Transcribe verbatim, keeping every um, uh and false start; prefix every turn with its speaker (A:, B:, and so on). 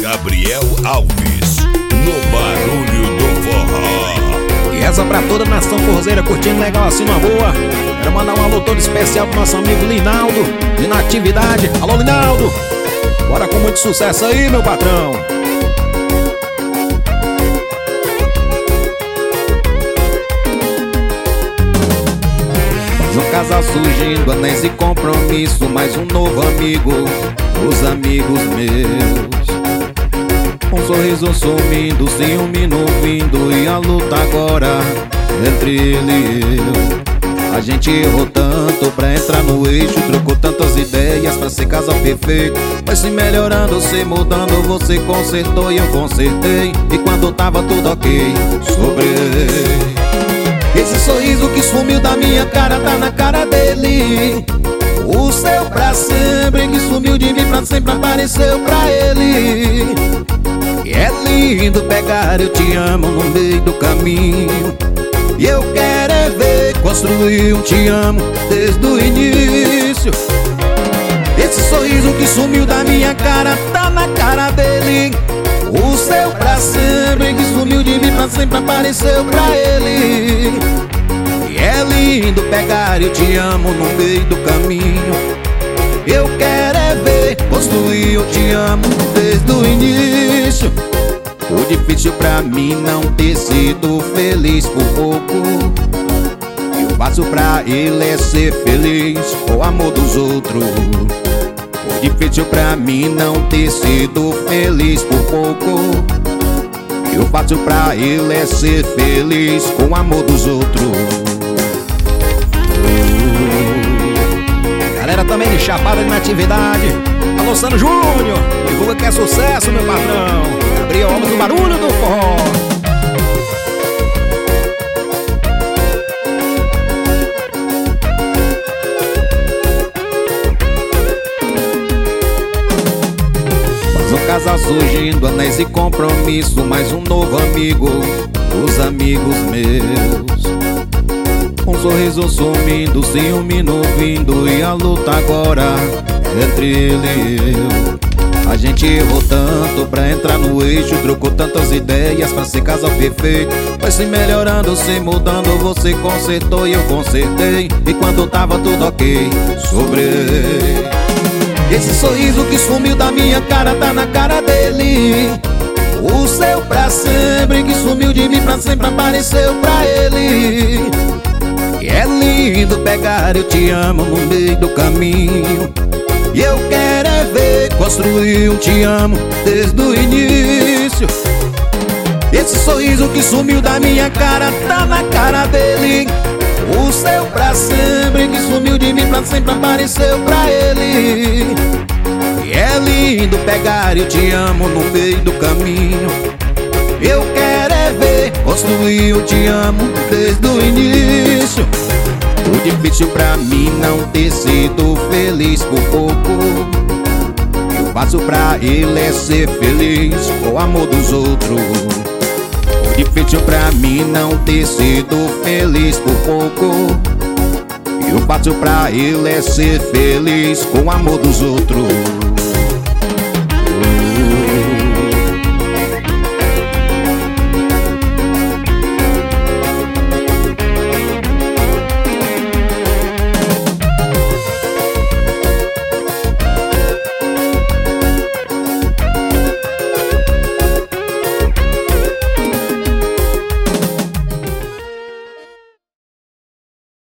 A: Gabriel Alves, no barulho do forró.
B: E essa pra toda a nação forrozeira curtindo legal assim uma boa. Quero mandar um alô todo especial pro nosso amigo Linaldo, de Natividade. Alô, Linaldo! Bora com muito sucesso aí, meu patrão!
C: Um casal surgindo, anéis e compromisso, mais um novo amigo, os amigos meus. Um sorriso sumindo, ciúme não vindo, e a luta agora entre ele e eu. A gente errou tanto pra entrar no eixo, trocou tantas ideias pra ser casal perfeito. Mas se melhorando, se mudando, você consertou e eu consertei. E quando tava tudo ok, sobrei. Esse sorriso que sumiu da minha cara tá na cara dele. O seu pra sempre que sumiu de mim pra sempre apareceu pra ele. E é lindo pegar eu te amo no meio do caminho. E eu quero é ver construir um te amo desde o início. Esse sorriso que sumiu da minha cara tá na cara dele. O seu pra sempre que sumiu de mim pra sempre apareceu pra ele. E é lindo pegar eu te amo no meio do caminho. Eu quero é ver construir eu te amo desde o início. O difícil pra mim não ter sido feliz por pouco. Eu faço pra ele é ser feliz com o amor dos outros. Difícil pra mim não ter sido feliz por pouco. Eu faço pra ele é ser feliz com o amor dos outros.
B: Galera também de Chapada de Natividade. Alô, Sano Júnior, divulga que é sucesso, meu patrão. Gabriel Alves, no barulho do forró.
C: Um casal surgindo, anéis e compromisso, mais um novo amigo, os amigos meus. Um sorriso sumindo, ciúme não vindo, e a luta agora entre ele e eu. A gente errou tanto pra entrar no eixo, trocou tantas ideias pra ser casal perfeito. Mas se melhorando, se mudando, você consertou e eu consertei. E quando tava tudo ok, sobrei. Esse sorriso que sumiu da minha cara tá na cara dele. O seu pra sempre que sumiu de mim pra sempre apareceu pra ele. E é lindo pegar eu te amo no meio do caminho. E eu quero é ver construir um te amo desde o início. Esse sorriso que sumiu da minha cara tá na cara dele. O seu pra sempre que sumiu de mim pra sempre apareceu pra ele. E é lindo pegar eu te amo no meio do caminho. Eu quero é ver construir eu te amo desde o início. O difícil pra mim não ter sido feliz por pouco. Eu faço pra ele é ser feliz com o amor dos outros. Difícil pra mim não ter sido feliz por pouco. Eu faço pra ele é ser feliz com o amor dos outros.